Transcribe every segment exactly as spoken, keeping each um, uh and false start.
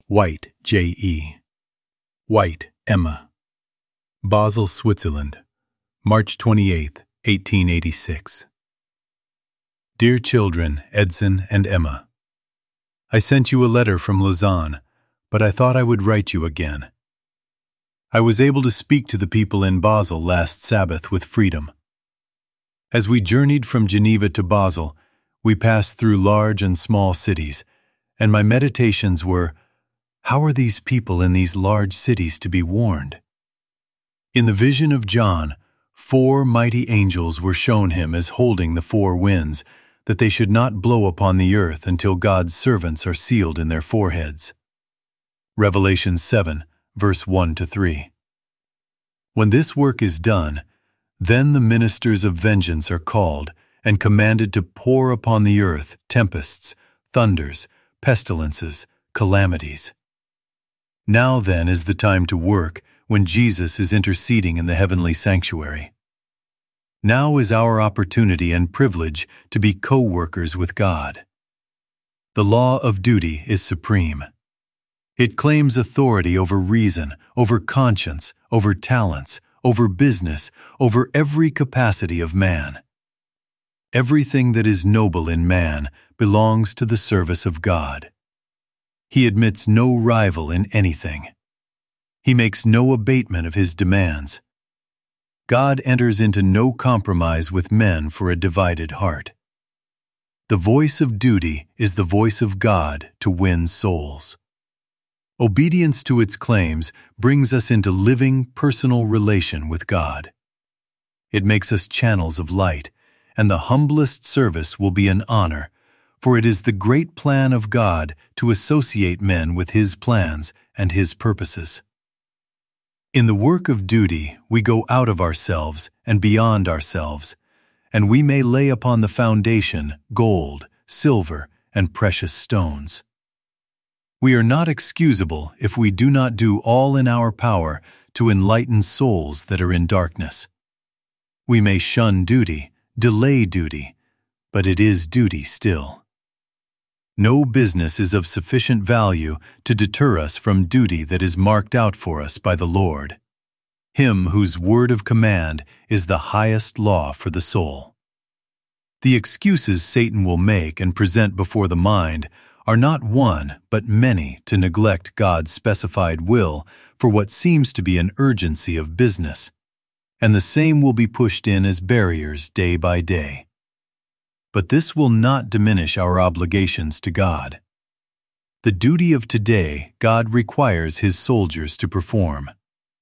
White, J E White, Emma. Basel, Switzerland, March twenty-eighth, eighteen eighty-six. Dear children, Edson and Emma, I sent you a letter from Lausanne, but I thought I would write you again. I was able to speak to the people in Basel last Sabbath with freedom. As we journeyed from Geneva to Basel, we passed through large and small cities, and my meditations were, how are these people in these large cities to be warned? In the vision of John, four mighty angels were shown him as holding the four winds, that they should not blow upon the earth until God's servants are sealed in their foreheads. Revelation seven, verse one to three. When this work is done, then the ministers of vengeance are called and commanded to pour upon the earth tempests, thunders, pestilences, calamities. Now then is the time to work, when Jesus is interceding in the heavenly sanctuary. Now is our opportunity and privilege to be co-workers with God. The law of duty is supreme. It claims authority over reason, over conscience, over talents, over business, over every capacity of man. Everything that is noble in man belongs to the service of God. He admits no rival in anything. He makes no abatement of his demands. God enters into no compromise with men for a divided heart. The voice of duty is the voice of God to win souls. Obedience to its claims brings us into living, personal relation with God. It makes us channels of light, and the humblest service will be an honor, for it is the great plan of God to associate men with His plans and His purposes. In the work of duty, we go out of ourselves and beyond ourselves, and we may lay upon the foundation gold, silver, and precious stones. We are not excusable if we do not do all in our power to enlighten souls that are in darkness. We may shun duty, delay duty, but it is duty still. No business is of sufficient value to deter us from duty that is marked out for us by the Lord, Him whose word of command is the highest law for the soul. The excuses Satan will make and present before the mind are not one but many to neglect God's specified will for what seems to be an urgency of business, and the same will be pushed in as barriers day by day. But this will not diminish our obligations to God. The duty of today God requires His soldiers to perform.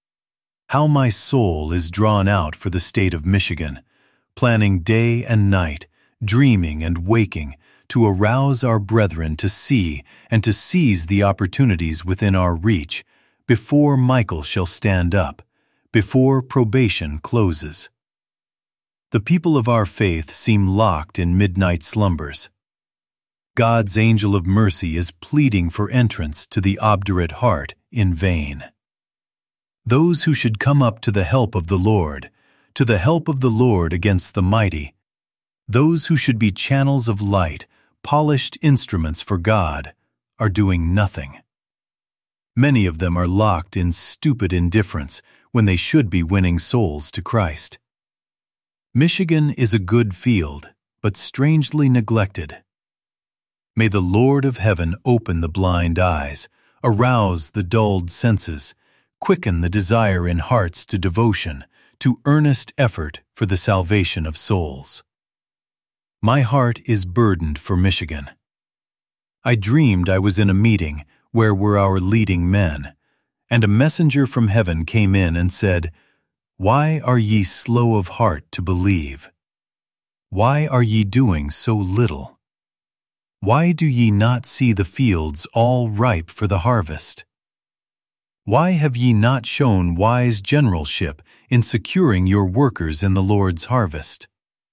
How my soul is drawn out for the state of Michigan, planning day and night, dreaming and waking, to arouse our brethren to see and to seize the opportunities within our reach, before Michael shall stand up, before probation closes. The people of our faith seem locked in midnight slumbers. God's angel of mercy is pleading for entrance to the obdurate heart in vain. Those who should come up to the help of the Lord, to the help of the Lord against the mighty, those who should be channels of light, polished instruments for God, are doing nothing. Many of them are locked in stupid indifference when they should be winning souls to Christ. Michigan is a good field, but strangely neglected. May the Lord of heaven open the blind eyes, arouse the dulled senses, quicken the desire in hearts to devotion, to earnest effort for the salvation of souls. My heart is burdened for Michigan. I dreamed I was in a meeting where were our leading men, and a messenger from heaven came in and said, Why are ye slow of heart to believe? Why are ye doing so little? Why do ye not see the fields all ripe for the harvest? Why have ye not shown wise generalship in securing your workers in the Lord's harvest?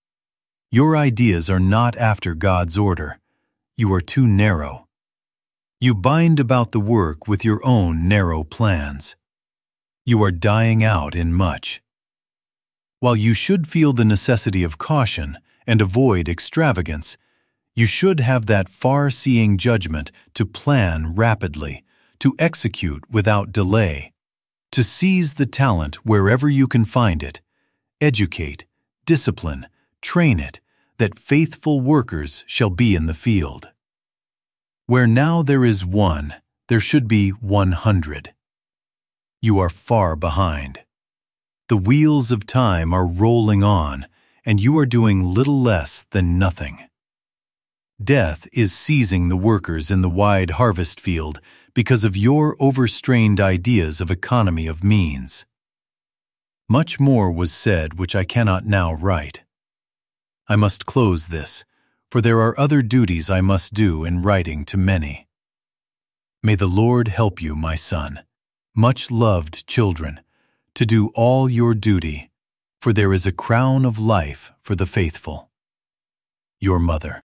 Your ideas are not after God's order. You are too narrow. You bind about the work with your own narrow plans. You are dying out in much. While you should feel the necessity of caution and avoid extravagance, you should have that far-seeing judgment to plan rapidly, to execute without delay, to seize the talent wherever you can find it, educate, discipline, train it, that faithful workers shall be in the field. Where now there is one, there should be one hundred. You are far behind. The wheels of time are rolling on, and you are doing little less than nothing. Death is seizing the workers in the wide harvest field because of your overstrained ideas of economy of means. Much more was said which I cannot now write. I must close this, for there are other duties I must do in writing to many. May the Lord help you, my son, much loved children, to do all your duty, for there is a crown of life for the faithful. Your mother.